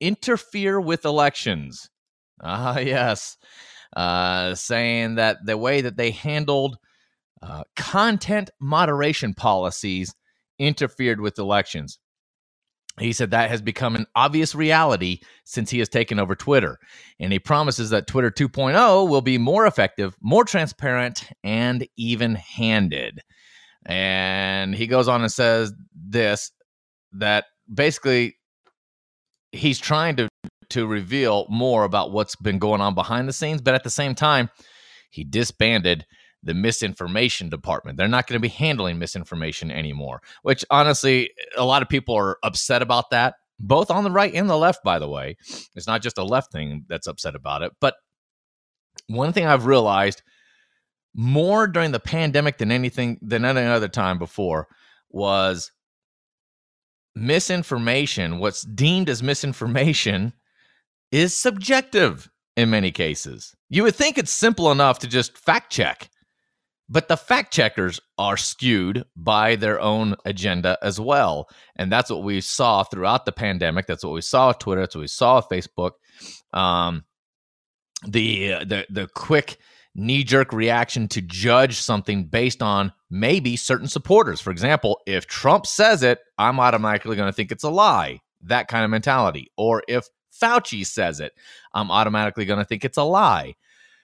interfere with elections. Yes. Saying that the way that they handled content moderation policies interfered with elections. He said that has become an obvious reality since he has taken over Twitter. And he promises that Twitter 2.0 will be more effective, more transparent, and even-handed. And he goes on and says this, that basically he's trying to reveal more about what's been going on behind the scenes, but at the same time, he disbanded the misinformation department. They're not going to be handling misinformation anymore, which honestly, a lot of people are upset about that, both on the right and the left, by the way. It's not just a left thing that's upset about it. But one thing I've realized more during the pandemic than any other time before was misinformation. What's deemed as misinformation is subjective in many cases. You would think it's simple enough to just fact check, but the fact checkers are skewed by their own agenda as well. And that's what we saw throughout the pandemic. That's what we saw with Twitter. That's what we saw with Facebook. The quick knee-jerk reaction to judge something based on maybe certain supporters. For example, if Trump says it, I'm automatically going to think it's a lie. That kind of mentality. Or if Fauci says it, I'm automatically going to think it's a lie.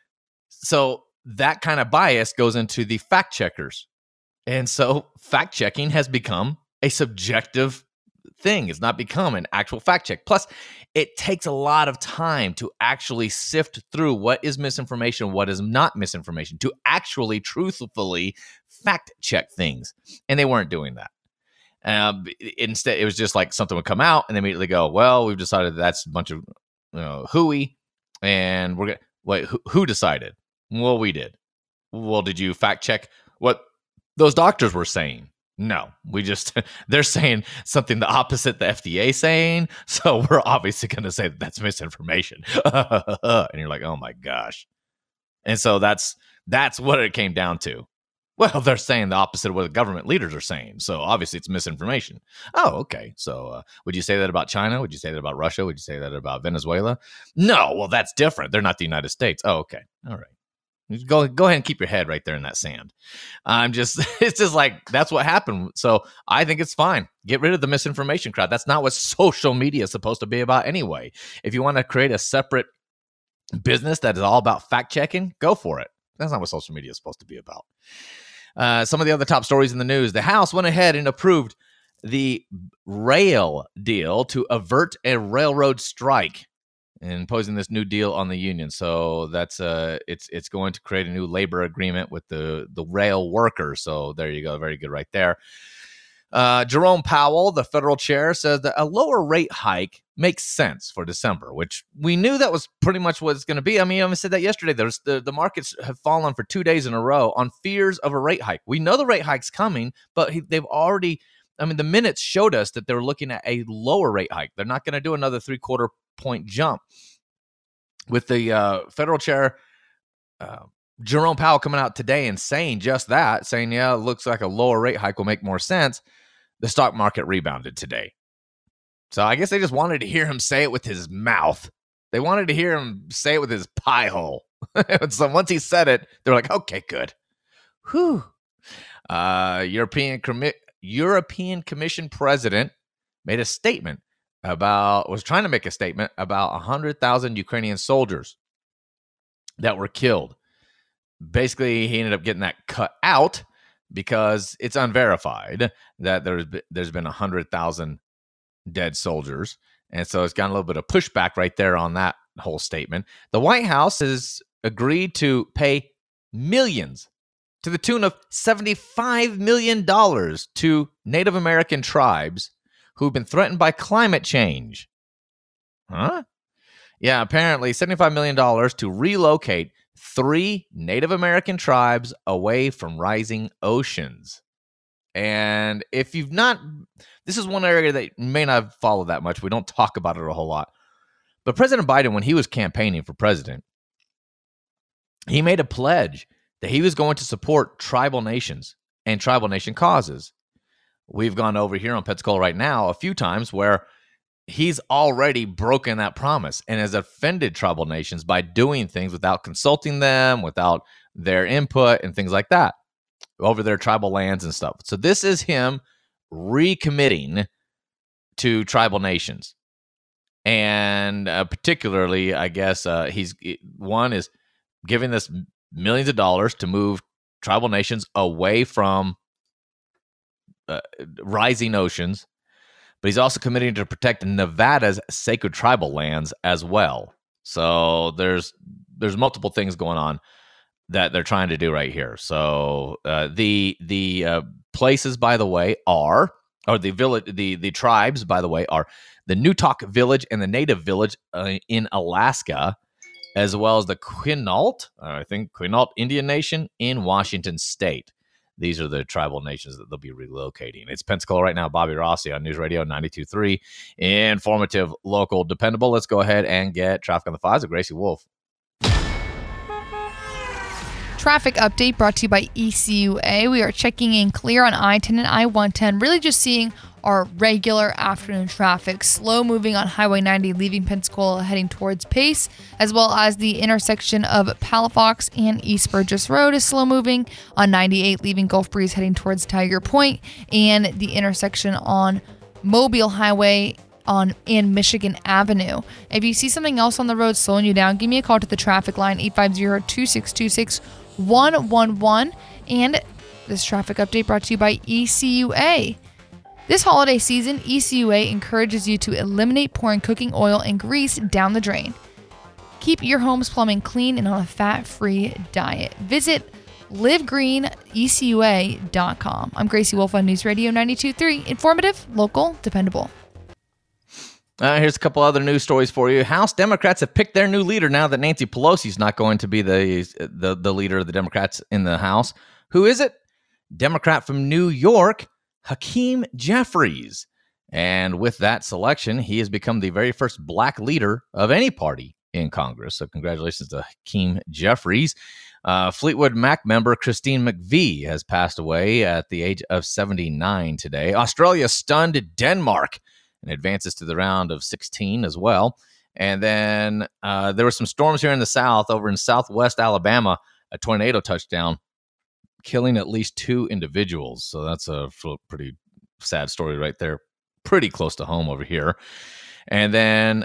So that kind of bias goes into the fact checkers. And so fact checking has become a subjective thing. It's not become an actual fact check. Plus, it takes a lot of time to actually sift through what is misinformation, what is not misinformation, to actually truthfully fact check things. And they weren't doing that. Instead, it was just like something would come out and they immediately go, well, we've decided that's a bunch of hooey. And we're going to, wait, who decided? Well, we did. Well, did you fact check what those doctors were saying? No, they're saying something the opposite the FDA saying. So we're obviously going to say that's misinformation. And you're like, oh my gosh. And so that's what it came down to. Well, they're saying the opposite of what the government leaders are saying. So obviously it's misinformation. Oh, okay. So would you say that about China? Would you say that about Russia? Would you say that about Venezuela? No, well, that's different. They're not the United States. Oh, okay. All right. Go ahead and keep your head right there in that sand. It's just like, that's what happened. So I think it's fine. Get rid of the misinformation crowd. That's not what social media is supposed to be about anyway. If you want to create a separate business that is all about fact checking, go for it. That's not what social media is supposed to be about. Some of the other top stories in the news. The House went ahead and approved the rail deal to avert a railroad strike, imposing this new deal on the union. So that's it's going to create a new labor agreement with the rail workers. So there you go. Very good right there. Jerome Powell, the federal chair, says that a lower rate hike makes sense for December, which we knew that was pretty much what it's going to be. I mean, I said that yesterday. There's the markets have fallen for 2 days in a row on fears of a rate hike. We know the rate hike's coming, but they've already, the minutes showed us that they're looking at a lower rate hike. They're not going to do another 3/4 point jump. With the federal chair, Jerome Powell, coming out today and saying just that, saying, yeah, it looks like a lower rate hike will make more sense, the stock market rebounded today. So I guess they just wanted to hear him say it with his mouth. They wanted to hear him say it with his pie hole. So once he said it, they're like, okay, good. Whew. European Commission president made a statement was trying to make a statement about 100,000 Ukrainian soldiers that were killed. Basically, he ended up getting that cut out because it's unverified that there's been 100,000 dead soldiers. And so it's gotten a little bit of pushback right there on that whole statement. The White House has agreed to pay millions to the tune of $75 million to Native American tribes who've been threatened by climate change. Huh? Yeah, apparently $75 million to relocate 3 Native American tribes away from rising oceans. And if you've not, this is one area that you may not follow that much. We don't talk about it a whole lot. But President Biden, when he was campaigning for president, he made a pledge that he was going to support tribal nations and tribal nation causes. We've gone over here on Pensacola Right Now a few times where he's already broken that promise and has offended tribal nations by doing things without consulting them, without their input and things like that over their tribal lands and stuff. So this is him recommitting to tribal nations. And particularly, I guess, he's one is giving this millions of dollars to move tribal nations away from rising oceans, but he's also committing to protect Nevada's sacred tribal lands as well. So there's multiple things going on that they're trying to do right here. So the places, by the way, are, or the village, the tribes, by the way, are the Newtok Village and the Native Village in Alaska, as well as the Quinault Indian Nation in Washington State. These are the tribal nations that they'll be relocating. It's Pensacola right now. Bobby Rossi on News Radio 92.3. Informative, local, dependable. Let's go ahead and get traffic on the fives with Gracie Wolf. Traffic update brought to you by ECUA. We are checking in clear on I-10 and I-110. Really just seeing our regular afternoon traffic. Slow moving on Highway 90 leaving Pensacola heading towards Pace, as well as the intersection of Palafox and East Burgess Road is slow moving on 98 leaving Gulf Breeze heading towards Tiger Point, and the intersection on Mobile Highway in Michigan Avenue. If you see something else on the road slowing you down, give me a call to the traffic line 850-2626-111. And this traffic update brought to you by ECUA. This holiday season, ECUA encourages you to eliminate pouring cooking oil and grease down the drain. Keep your home's plumbing clean and on a fat-free diet. Visit livegreenecua.com. I'm Gracie Wolf on News Radio 92.3. Informative, local, dependable. Here's a couple other news stories for you. House Democrats have picked their new leader now that Nancy Pelosi's not going to be the leader of the Democrats in the House. Who is it? Democrat from New York, Hakeem Jeffries. And with that selection, he has become the very first black leader of any party in Congress. So congratulations to Hakeem Jeffries. Fleetwood Mac member Christine McVie has passed away at the age of 79 today. Australia stunned Denmark and advances to the round of 16 as well. And then there were some storms here in the south. Over in southwest Alabama, a tornado touched down, killing at least 2 individuals. So that's a pretty sad story right there. Pretty close to home over here. And then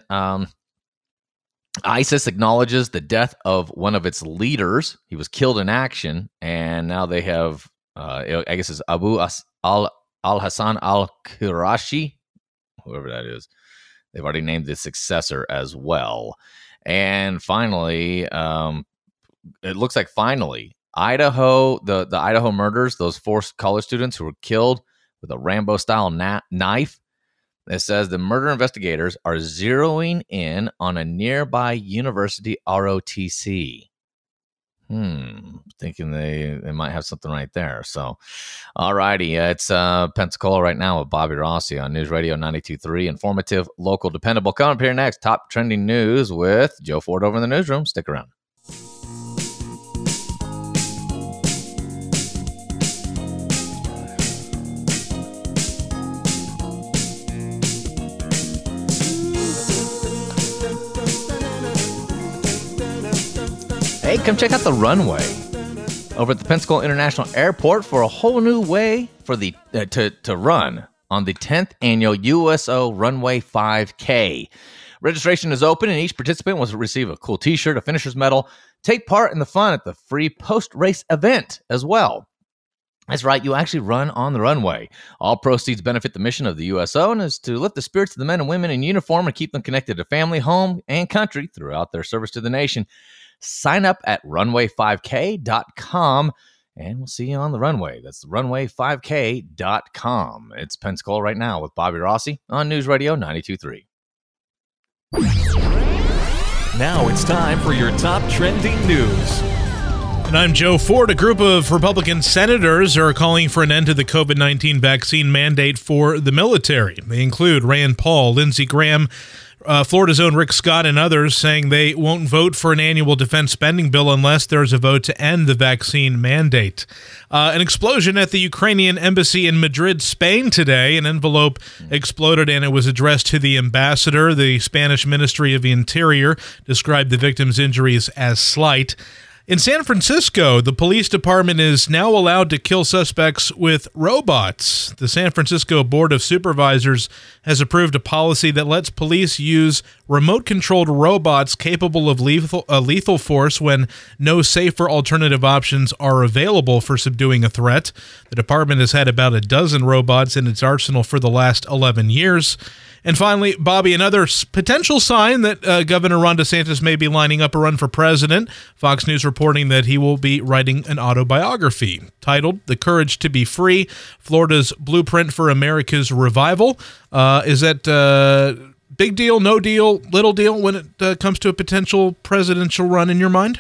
ISIS acknowledges the death of one of its leaders. He was killed in action. And now they have, I guess it's Abu al-Hassan al-Qurashi, whoever that is. They've already named the successor as well. And finally, it looks like Idaho, the Idaho murders, those 4 college students who were killed with a Rambo-style knife. It says the murder investigators are zeroing in on a nearby university ROTC. Thinking they might have something right there. So, all righty. It's Pensacola right now with Bobby Rossi on News Radio 92.3. Informative, local, dependable. Coming up here next, top trending news with Joe Ford over in the newsroom. Stick around. Hey, come check out the runway over at the Pensacola International Airport for a whole new way for the to run on the 10th annual USO Runway 5K. Registration is open, and each participant will receive a cool T-shirt, a finisher's medal, take part in the fun at the free post-race event as well. That's right, you actually run on the runway. All proceeds benefit the mission of the USO and is to lift the spirits of the men and women in uniform and keep them connected to family, home, and country throughout their service to the nation. Sign up at runway5k.com, and we'll see you on the runway. That's runway5k.com. It's Pensacola right now with Bobby Rossi on News Radio 92.3. Now it's time for your top trending news. And I'm Joe Ford. A group of Republican senators are calling for an end to the COVID-19 vaccine mandate for the military. They include Rand Paul, Lindsey Graham, Florida's own Rick Scott and others saying they won't vote for an annual defense spending bill unless there's a vote to end the vaccine mandate. An explosion at the Ukrainian embassy in Madrid, Spain today. An envelope exploded and it was addressed to the ambassador. The Spanish Ministry of the Interior described the victim's injuries as slight. In San Francisco, the police department is now allowed to kill suspects with robots. The San Francisco Board of Supervisors has approved a policy that lets police use remote-controlled robots capable of lethal force when no safer alternative options are available for subduing a threat. The department has had about a dozen robots in its arsenal for the last 11 years. And finally, Bobby, another potential sign that Governor Ron DeSantis may be lining up a run for president. Fox News reporting that he will be writing an autobiography titled The Courage to Be Free, Florida's Blueprint for America's Revival. Is that big deal, no deal, little deal when it comes to a potential presidential run in your mind?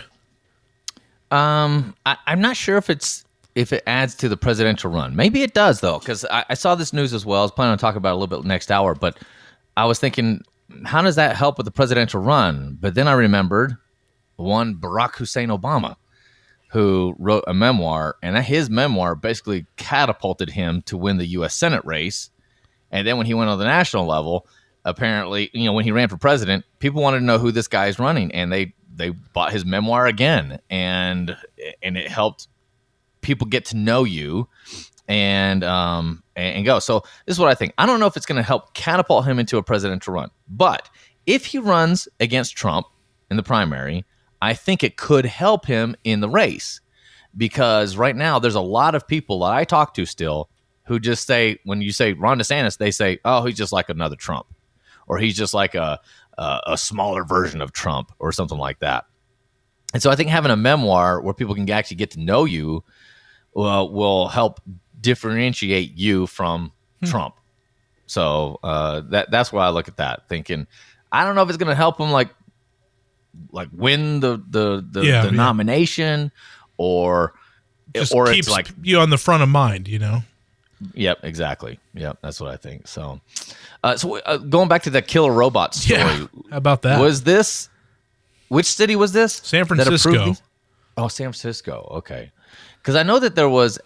I'm not sure if it adds to the presidential run. Maybe it does, though, because I saw this news as well. I was planning on talking about it a little bit next hour, but I was thinking, how does that help with the presidential run? But then I remembered one Barack Hussein Obama, who wrote a memoir, and his memoir basically catapulted him to win the U.S. Senate race. And then when he went on the national level, apparently, when he ran for president, people wanted to know who this guy is running, and they bought his memoir again, and it helped people get to know you and go. So this is what I think. I don't know if it's going to help catapult him into a presidential run, but if he runs against Trump in the primary, I think it could help him in the race, because right now there's a lot of people that I talk to still who just say, when you say Ron DeSantis, they say, oh, he's just like another Trump, or he's just like a smaller version of Trump or something like that. And so I think having a memoir where people can actually get to know you will help differentiate you from Trump. So that's why I look at that, thinking, I don't know if it's going to help him like win the nomination, or just or keeps it's like you on the front of mind, Yep, exactly. Yep, that's what I think. So, going back to that killer robot story, how about that? Which city was this? San Francisco. Oh, San Francisco. Okay. Because I know that there was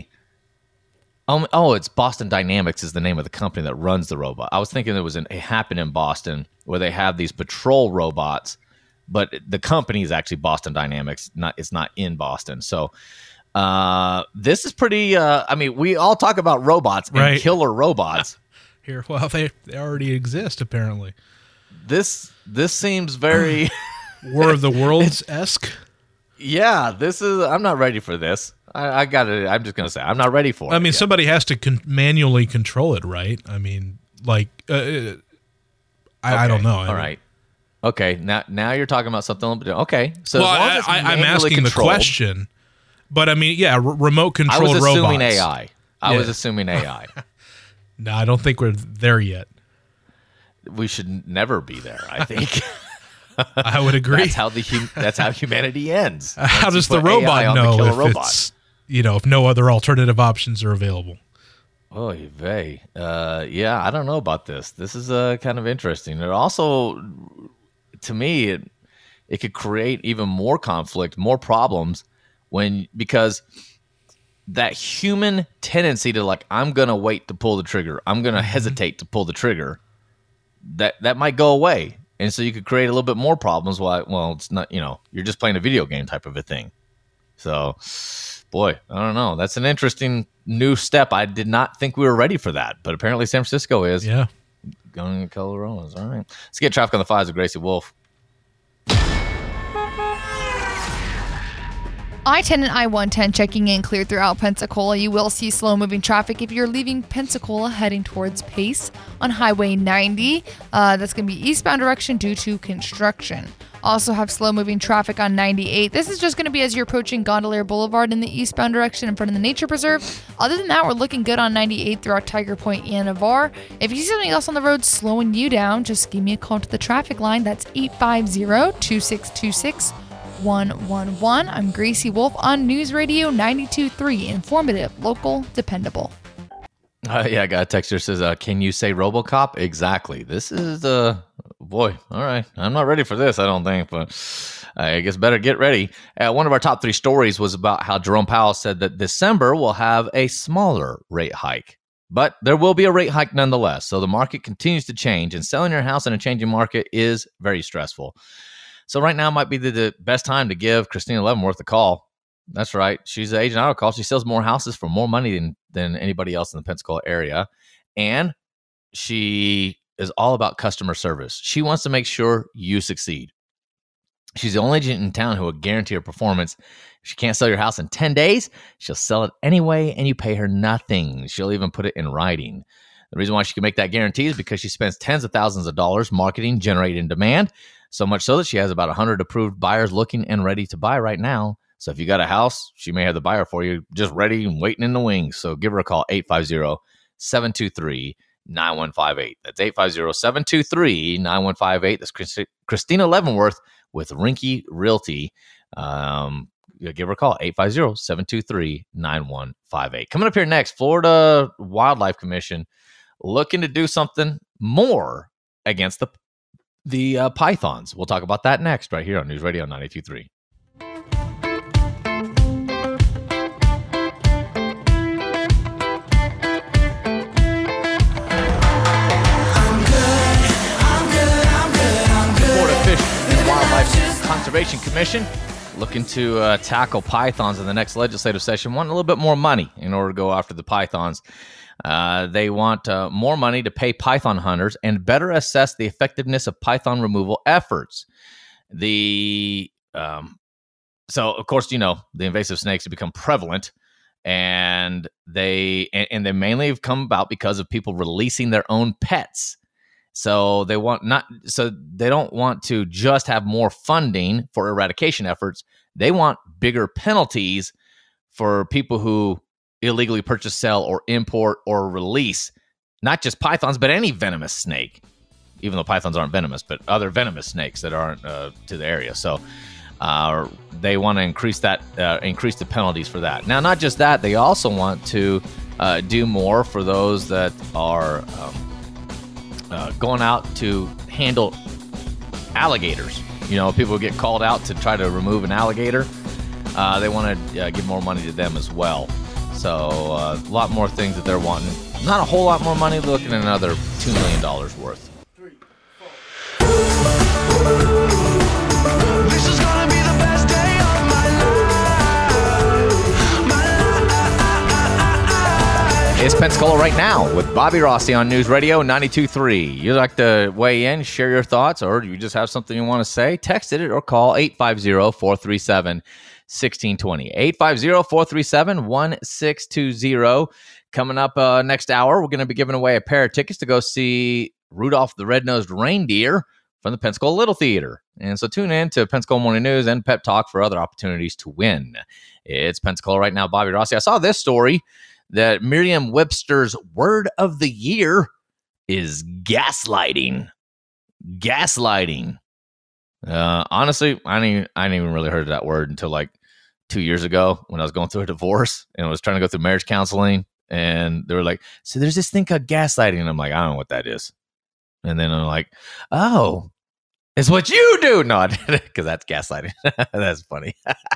it's Boston Dynamics is the name of the company that runs the robot. I was thinking it happened in Boston where they have these patrol robots, but the company is actually Boston Dynamics. It's not in Boston. So this is pretty. We all talk about robots and right. Killer robots. Here, well, they already exist apparently. This seems very War of the Worlds-esque. Yeah, I'm not ready for this. I'm just going to say, I'm not ready for it. Somebody has to manually control it, right? I don't know. All right. Okay, now you're talking about something a little bit. Okay. So I'm asking the question, but remote controlled robots. I was assuming AI. No, I don't think we're there yet. We should never be there, I think. I would agree. That's how humanity ends. How does the robot know if if no other alternative options are available? Oh, vey. I don't know about this. This is kind of interesting. It also, to me, it could create even more conflict, more problems because that human tendency to I'm going to wait to pull the trigger. I'm going to hesitate to pull the trigger. That might go away. And so you could create a little bit more problems. Well, it's not, you're just playing a video game type of a thing. So, boy, I don't know. That's an interesting new step. I did not think we were ready for that, but apparently San Francisco is. Yeah. Going to Colorado. All right. Let's get traffic on the fives with Gracie Wolf. I-10 and I-110 checking in clear throughout Pensacola. You will see slow-moving traffic if you're leaving Pensacola heading towards Pace on Highway 90. That's going to be eastbound direction due to construction. Also have slow-moving traffic on 98. This is just going to be as you're approaching Gondolier Boulevard in the eastbound direction in front of the Nature Preserve. Other than that, we're looking good on 98 throughout Tiger Point and Navarre. If you see something else on the road slowing you down, just give me a call to the traffic line. That's 850-2626. 111. I'm Gracie Wolf on News Radio 92.3. Informative, local, dependable. I got a text here that says, can you say RoboCop? Exactly. This is boy. All right. I'm not ready for this, I don't think, but I guess better get ready. One of our top 3 stories was about how Jerome Powell said that December will have a smaller rate hike. But there will be a rate hike nonetheless. So the market continues to change, and selling your house in a changing market is very stressful. So right now might be the best time to give Christina Leavenworth a call. That's right. She's the agent I would call. She sells more houses for more money than anybody else in the Pensacola area. And she is all about customer service. She wants to make sure you succeed. She's the only agent in town who will guarantee her performance. If she can't sell your house in 10 days, she'll sell it anyway, and you pay her nothing. She'll even put it in writing. The reason why she can make that guarantee is because she spends tens of thousands of dollars marketing, generating demand, so much so that she has about 100 approved buyers looking and ready to buy right now. So if you got a house, she may have the buyer for you just ready and waiting in the wings. So give her a call, 850-723-9158. That's 850-723-9158. That's Christina Leavenworth with Rinky Realty. Give her a call, 850-723-9158. Coming up here next, Florida Wildlife Commission looking to do something more against the pythons. We'll talk about that next right here on News Radio 92.3. Conservation Commission looking to tackle pythons in the next legislative session, wanting a little bit more money in order to go after the pythons. They want more money to pay python hunters and better assess the effectiveness of python removal efforts. So, of course, the invasive snakes have become prevalent, and they mainly have come about because of people releasing their own pets. So they don't want to just have more funding for eradication efforts. They want bigger penalties for people who illegally purchase, sell, or import or release not just pythons, but any venomous snake, even though pythons aren't venomous, but other venomous snakes that aren't to the area. So they want to increase the penalties for that. Now, not just that, they also want to do more for those that are going out to handle alligators. People get called out to try to remove an alligator. They want to give more money to them as well. So a lot more things that they're wanting. Not a whole lot more money, looking at another $2 million worth. 3, 4. This is gonna be the best day of my life. It's Pensacola Right Now with Bobby Rossi on News Radio 92.3. You'd like to weigh in, share your thoughts, or you just have something you want to say, text it or call 850-437-1620. 850-437-1620. Coming up next hour, we're going to be giving away a pair of tickets to go see Rudolph the Red-Nosed Reindeer from the Pensacola Little Theater. And so tune in to Pensacola Morning News and Pep Talk for other opportunities to win. It's Pensacola Right Now, Bobby Rossi. I saw this story that Merriam-Webster's word of the year is gaslighting. Gaslighting. Honestly, I didn't even really heard of that word until like 2 years ago when I was going through a divorce and I was trying to go through marriage counseling. And they were like, so there's this thing called gaslighting. And I'm like, I don't know what that is. And then I'm like, oh, it's what you do. No, because that's gaslighting. That's funny.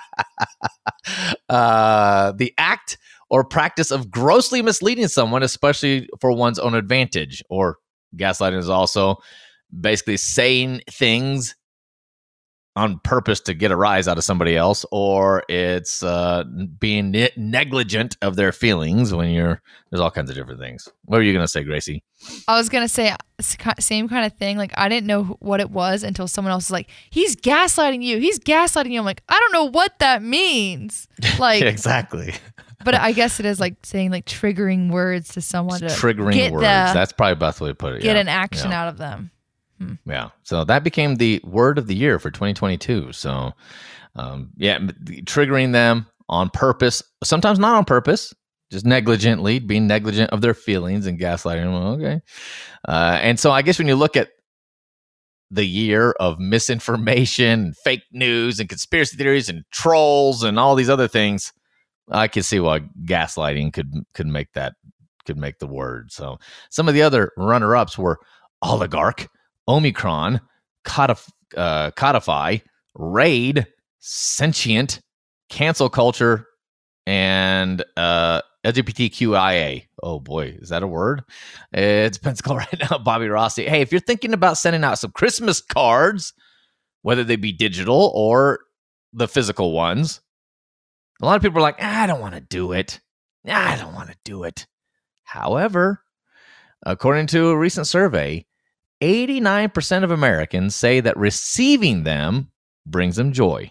The act or practice of grossly misleading someone, especially for one's own advantage. Or gaslighting is also basically saying things on purpose to get a rise out of somebody else, or it's being negligent of their feelings when there's all kinds of different things. What were you going to say, Gracie? I was going to say same kind of thing. Like, I didn't know what it was until someone else was like, he's gaslighting you. He's gaslighting you. I'm like, I don't know what that means. Like, exactly. But I guess it is like saying like triggering words to someone to triggering get words. That's probably the best way to put it. Get an action out of them. Yeah. So that became the word of the year for 2022. So, triggering them on purpose, sometimes not on purpose, just negligently, being negligent of their feelings and gaslighting them. Well, okay. And so I guess when you look at the year of misinformation, fake news, and conspiracy theories, and trolls, and all these other things, I can see why gaslighting could make the word. So some of the other runner-ups were oligarch, Omicron, codify, raid, sentient, cancel culture, and LGBTQIA. Oh boy, is that a word? It's Pensacola right now, Bobby Rossi. Hey, if you're thinking about sending out some Christmas cards, whether they be digital or the physical ones, a lot of people are like, I don't want to do it. I don't want to do it. However, according to a recent survey, 89% of Americans say that receiving them brings them joy.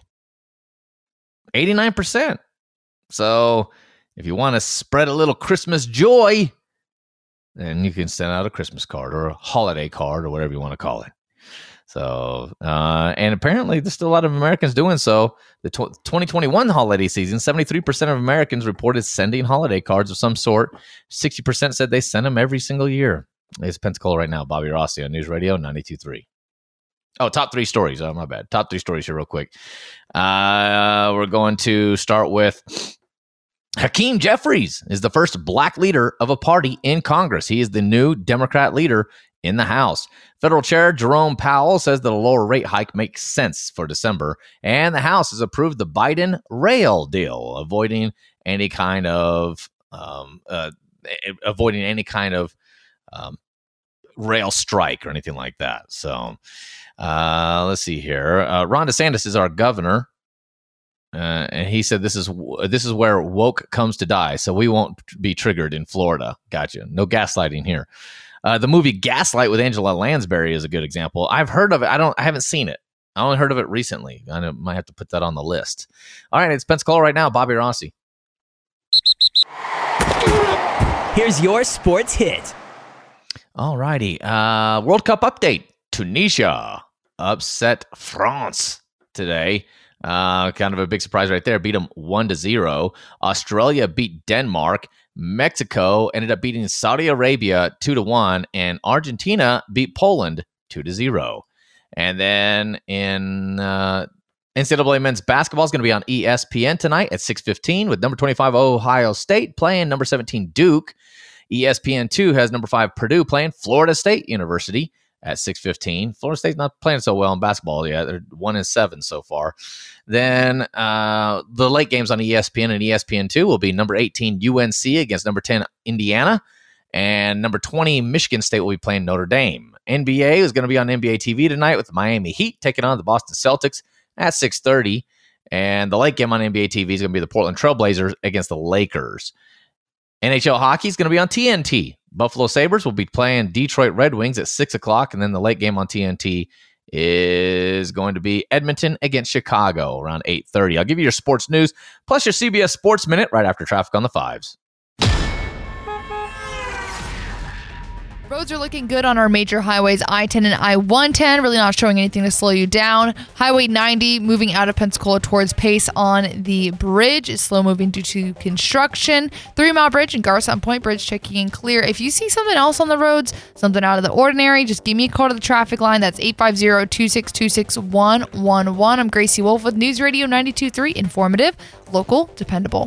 89%. So if you want to spread a little Christmas joy, then you can send out a Christmas card or a holiday card or whatever you want to call it. So, and apparently there's still a lot of Americans doing so. The 2021 holiday season, 73% of Americans reported sending holiday cards of some sort. 60% said they send them every single year. It's Pensacola right now. Bobby Rossi on News Radio 92.3. Oh, top three stories. Oh, my bad. Top three stories here real quick. We're going to start with Hakeem Jeffries is the first black leader of a party in Congress. He is the new Democrat leader in the House. Federal Chair Jerome Powell says that a lower rate hike makes sense for December, and the House has approved the Biden rail deal, avoiding any kind of rail strike or anything like that. So let's see here. Ron DeSantis is our governor. And he said this is where woke comes to die, so we won't be triggered in Florida. Gotcha. No gaslighting here. The movie Gaslight with Angela Lansbury is a good example. I've heard of it. I haven't seen it. I only heard of it recently. I might have to put that on the list. All right, it's Pensacola right now. Bobby Rossi. Here's your sports hit. All righty. World Cup update. Tunisia upset France today. Kind of a big surprise right there. Beat them 1-0. Australia beat Denmark. Mexico ended up beating Saudi Arabia 2-1, and Argentina beat Poland 2-0. And then in NCAA men's basketball is going to be on ESPN tonight at 6:15 with number 25 Ohio State playing number 17 Duke. ESPN2 has number 5 Purdue playing Florida State University at 6:15. Florida State's not playing so well in basketball yet. They're 1-7 so far. Then the late games on ESPN and ESPN2 will be number 18 UNC against number 10 Indiana, and number 20 Michigan State will be playing Notre Dame. NBA is going to be on NBA TV tonight with the Miami Heat taking on the Boston Celtics at 6:30, and the late game on NBA TV is going to be the Portland Trailblazers against the Lakers. NHL hockey is going to be on TNT. Buffalo Sabres will be playing Detroit Red Wings at 6 o'clock, and then the late game on TNT is going to be Edmonton against Chicago around 8:30. I'll give you your sports news, plus your CBS Sports Minute right after Traffic on the Fives. Roads are looking good on our major highways, I-10 and I-110, really not showing anything to slow you down. Highway 90 moving out of Pensacola towards Pace on the bridge is slow moving due to construction. 3 Mile Bridge and Garcon Point Bridge checking in clear. If you see something else on the roads, something out of the ordinary, just give me a call to the traffic line. That's 850-262-6111. I'm Gracie Wolf with News Radio 92.3, informative, local, dependable.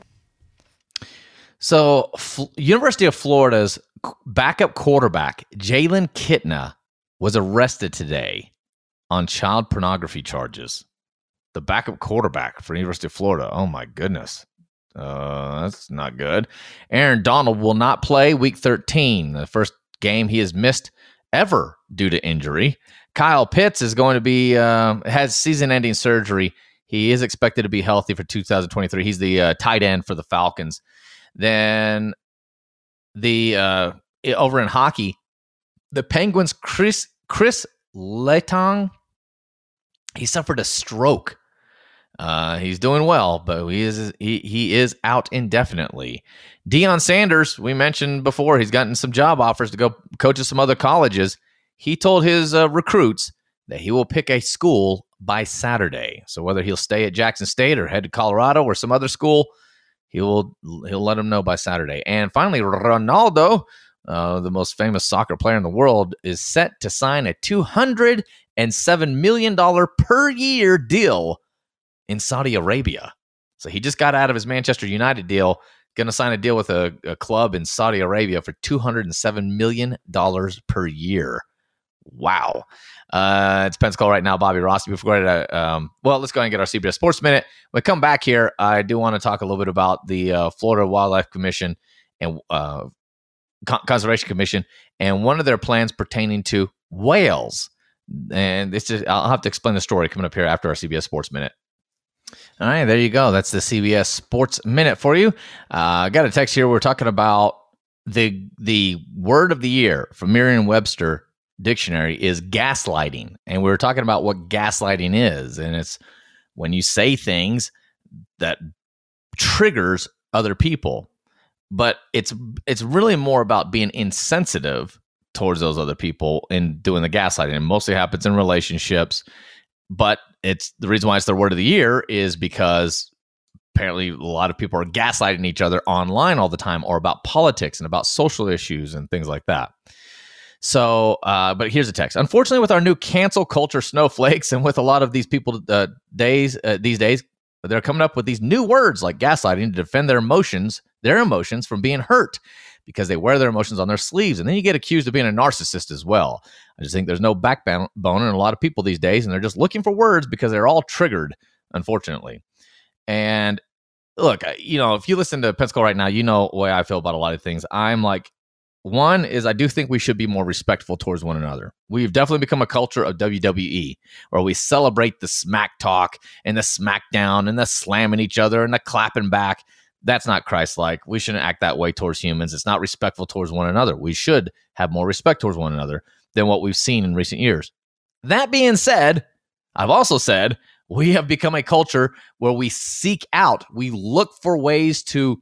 So, University of Florida's backup quarterback, Jalen Kitna, was arrested today on child pornography charges. The backup quarterback for University of Florida. Oh, my goodness. That's not good. Aaron Donald will not play Week 13, the first game he has missed ever due to injury. Kyle Pitts is going to be has season-ending surgery. He is expected to be healthy for 2023. He's the tight end for the Falcons. Then the over in hockey, the Penguins' Chris Letang, he suffered a stroke. He's doing well, but he is out indefinitely. Deion Sanders, we mentioned before, he's gotten some job offers to go coach at some other colleges. He told his recruits that he will pick a school by Saturday. So whether he'll stay at Jackson State or head to Colorado or some other school, he'll let them know by Saturday. And finally, Ronaldo, the most famous soccer player in the world, is set to sign a $207 million per year deal in Saudi Arabia. So he just got out of his Manchester United deal, going to sign a deal with a club in Saudi Arabia for $207 million per year. Wow. It's Pensacola right now. Bobby Rossi. Before we go to, let's go ahead and get our CBS Sports Minute. When we come back here, I do want to talk a little bit about the Florida Wildlife Commission and Conservation Commission and one of their plans pertaining to whales. And it's just, I'll have to explain the story coming up here after our CBS Sports Minute. All right, there you go. That's the CBS Sports Minute for you. I got a text here. We're talking about the word of the year from Merriam-Webster Dictionary is gaslighting. And we were talking about what gaslighting is. And it's when you say things that triggers other people. But it's really more about being insensitive towards those other people in doing the gaslighting. It mostly happens in relationships. But it's the reason why it's their word of the year is because apparently a lot of people are gaslighting each other online all the time or about politics and about social issues and things like that. So, but here's the text. Unfortunately, with our new cancel culture snowflakes and with a lot of these people these days, they're coming up with these new words like gaslighting to defend their emotions from being hurt because they wear their emotions on their sleeves. And then you get accused of being a narcissist as well. I just think there's no backbone in a lot of people these days, and they're just looking for words because they're all triggered, unfortunately. And look, if you listen to Pensacola right now, you know the way I feel about a lot of things. I'm like, one is I do think we should be more respectful towards one another. We've definitely become a culture of WWE where we celebrate the smack talk and the smackdown and the slamming each other and the clapping back. That's not Christ-like. We shouldn't act that way towards humans. It's not respectful towards one another. We should have more respect towards one another than what we've seen in recent years. That being said, I've also said we have become a culture where we seek out, we look for ways to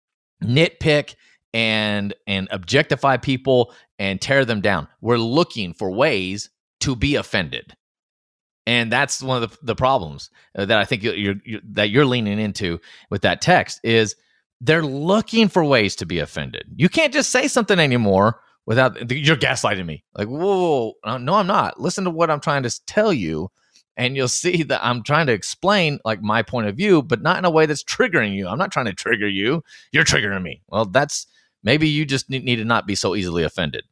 nitpick and objectify people and tear them down. We're looking for ways to be offended. And that's one of the problems that I think you're leaning into with that text is they're looking for ways to be offended. You can't just say something anymore without you're gaslighting me. Like, whoa, no, I'm not. Listen to what I'm trying to tell you, and you'll see that I'm trying to explain like my point of view, but not in a way that's triggering you. I'm not trying to trigger you. You're triggering me. Well, that's maybe you just need to not be so easily offended.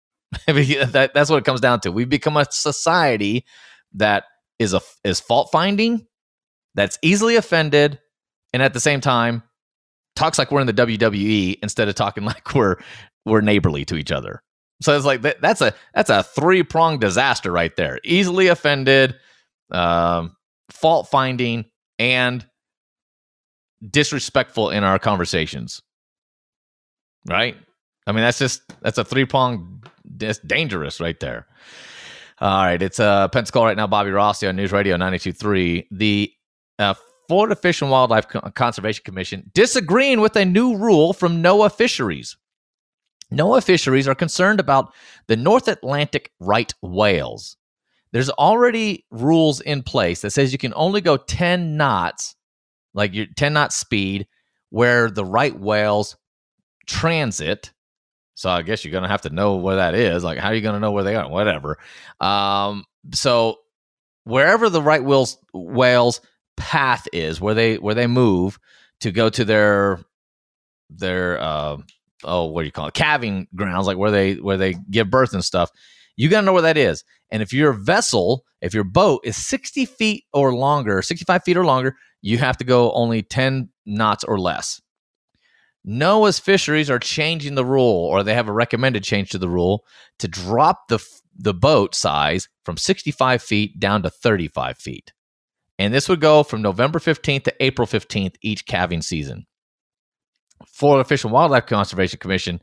That's what it comes down to. We've become a society that is fault finding, that's easily offended, and at the same time talks like we're in the WWE instead of talking like we're neighborly to each other. So it's like that's a 3-pronged disaster right there. Easily offended, fault finding, and disrespectful in our conversations. Right? I mean, that's a 3-pronged. That's dangerous right there. All right, it's Pensacola right now. Bobby Rossi on News Radio 92.3. The Florida Fish and Wildlife Conservation Commission disagreeing with a new rule from NOAA Fisheries. NOAA Fisheries are concerned about the North Atlantic right whales. There's already rules in place that says you can only go 10 knots, like your 10 knot speed, where the right whales transit. So I guess you're going to have to know where that is. Like, how are you going to know where they are? Whatever. So wherever the right whale's path is, where they move to go to their what do you call it? Calving grounds, like where they give birth and stuff. You got to know where that is. And if your boat is 60 feet or longer, 65 feet or longer, you have to go only 10 knots or less. NOAA's fisheries are changing the rule, or they have a recommended change to the rule, to drop the boat size from 65 feet down to 35 feet. And this would go from November 15th to April 15th each calving season. Florida Fish and Wildlife Conservation Commission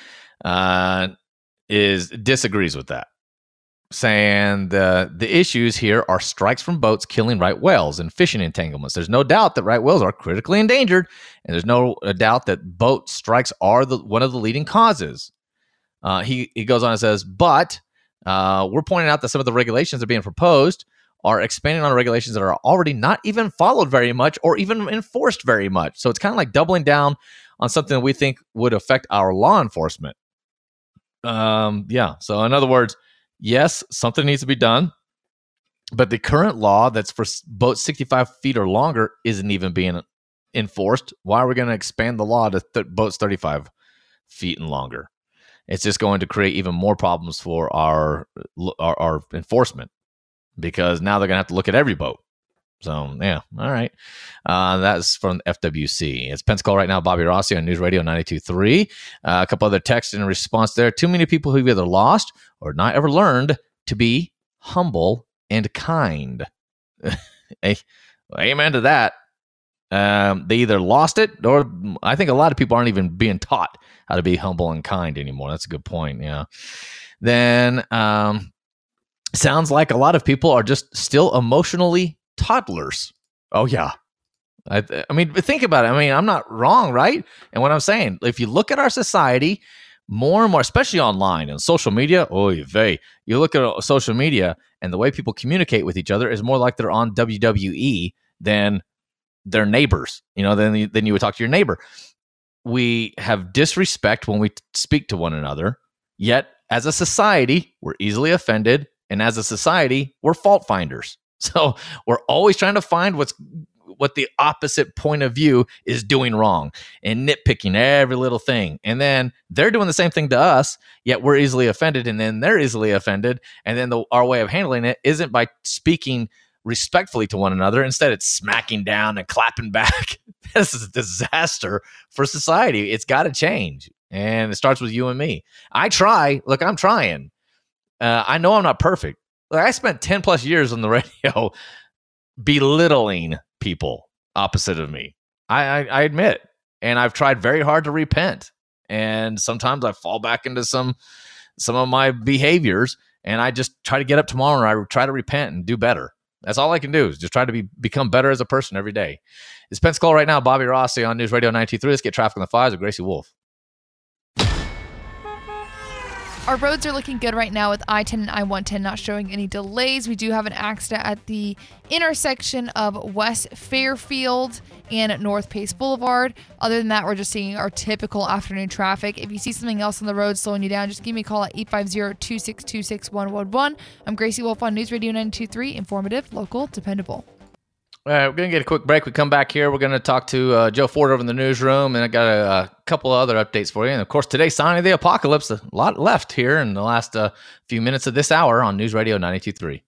disagrees with that, saying the issues here are strikes from boats killing right whales and fishing entanglements. There's no doubt that right whales are critically endangered, and there's no doubt that boat strikes are one of the leading causes. He goes on and says, but we're pointing out that some of the regulations that are being proposed are expanding on regulations that are already not even followed very much or even enforced very much. So it's kind of like doubling down on something that we think would affect our law enforcement. So in other words, yes, something needs to be done, but the current law that's for boats 65 feet or longer isn't even being enforced. Why are we going to expand the law to boats 35 feet and longer? it's just going to create even more problems for our enforcement, because now they're going to have to look at every boat. So, yeah, all right. That's from FWC. It's Pensacola right now. Bobby Rossi on News Radio 92.3. A couple other texts in response there. Too many people who've either lost or not ever learned to be humble and kind. Amen to that. They either lost it, or I think a lot of people aren't even being taught how to be humble and kind anymore. That's a good point. Yeah. Then sounds like a lot of people are just still emotionally toddlers. Oh, yeah. I mean, think about it. I mean, I'm not wrong, right? And what I'm saying, if you look at our society more and more, especially online and social media, you look at social media and the way people communicate with each other is more like they're on WWE than their neighbors. Then you would talk to your neighbor. We have disrespect when we speak to one another, yet as a society, we're easily offended. And as a society, we're fault finders. So we're always trying to find what the opposite point of view is doing wrong and nitpicking every little thing. And then they're doing the same thing to us, yet we're easily offended, and then they're easily offended. And then our way of handling it isn't by speaking respectfully to one another. Instead, it's smacking down and clapping back. This is a disaster for society. It's got to change. And it starts with you and me. I'm trying. I know I'm not perfect. I spent 10 plus years on the radio belittling people opposite of me. I admit, and I've tried very hard to repent. And sometimes I fall back into some of my behaviors, and I just try to get up tomorrow and I try to repent and do better. That's all I can do, is just try to become better as a person every day. It's Pensacola right now. Bobby Rossi on News Radio 92.3. Let's get traffic on the 5s with Gracie Wolf. Our roads are looking good right now with I-10 and I-110 not showing any delays. We do have an accident at the intersection of West Fairfield and North Pace Boulevard. Other than that, we're just seeing our typical afternoon traffic. If you see something else on the road slowing you down, just give me a call at 850-262-6111. I'm Gracie Wolf on News Radio 92.3. Informative, local, dependable. All right, we're going to get a quick break. We come back here. We're going to talk to Joe Ford over in the newsroom, and I got a couple of other updates for you. And, of course, today's Sign of the Apocalypse. A lot left here in the last few minutes of this hour on News Radio 92.3.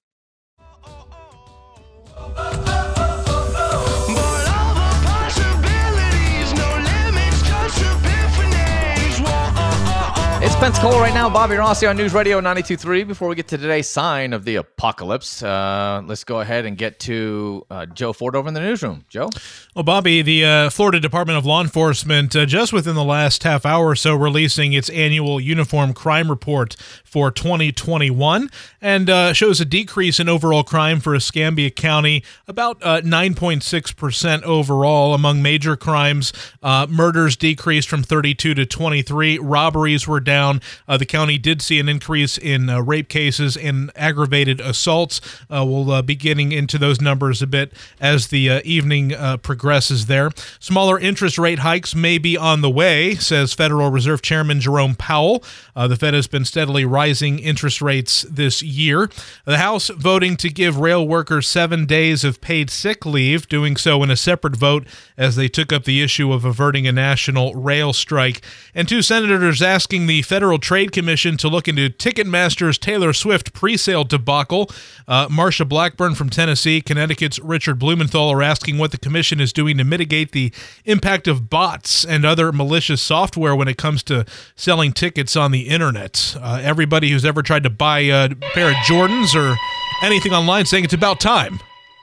It's Pensacola right now. Bobby Rossi on News Radio 92.3. Before we get to today's Sign of the Apocalypse, let's go ahead and get to Joe Ford over in the newsroom. Joe? Well, Bobby, the Florida Department of Law Enforcement, just within the last half hour or so, releasing its annual Uniform Crime Report for 2021, and shows a decrease in overall crime for Escambia County, about 9.6% overall among major crimes. Murders decreased from 32 to 23. Robberies were down. The county did see an increase in rape cases and aggravated assaults. We'll be getting into those numbers a bit as the evening progresses there. Smaller interest rate hikes may be on the way, says Federal Reserve Chairman Jerome Powell. The Fed has been steadily rising interest rates this year. The House voting to give rail workers 7 days of paid sick leave, doing so in a separate vote as they took up the issue of averting a national rail strike. And two senators asking the Federal Trade Commission to look into Ticketmaster's Taylor Swift pre-sale debacle. Marsha Blackburn from Tennessee, Connecticut's Richard Blumenthal are asking what the commission is doing to mitigate the impact of bots and other malicious software when it comes to selling tickets on the internet. Everybody who's ever tried to buy a pair of Jordans or anything online saying it's about time.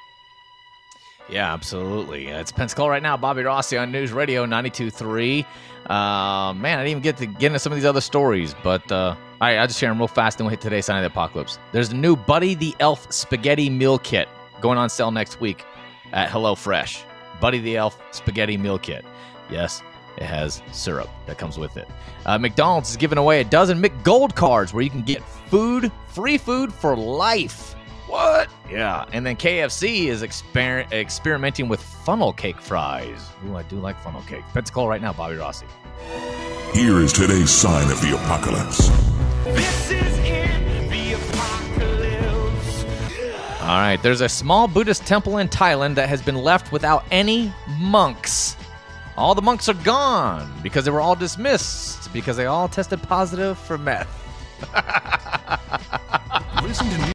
Yeah, absolutely. It's Pensacola right now. Bobby Rossi on News Radio 92.3. Man, I didn't even get to get into some of these other stories, but all right, I'll just share them real fast and we'll hit today's Sign of the Apocalypse. There's a new Buddy the Elf Spaghetti Meal Kit going on sale next week at HelloFresh. Buddy the Elf Spaghetti Meal Kit. Yes, it has syrup that comes with it. McDonald's is giving away a dozen McGold cards where you can get free food for life. What? Yeah. And then KFC is experimenting with funnel cake fries. Ooh, I do like funnel cake. Pensacola right now, Bobby Rossi. Here is today's Sign of the Apocalypse. This is it, the apocalypse. All right. There's a small Buddhist temple in Thailand that has been left without any monks. All the monks are gone because they were all dismissed because they all tested positive for meth. Listen to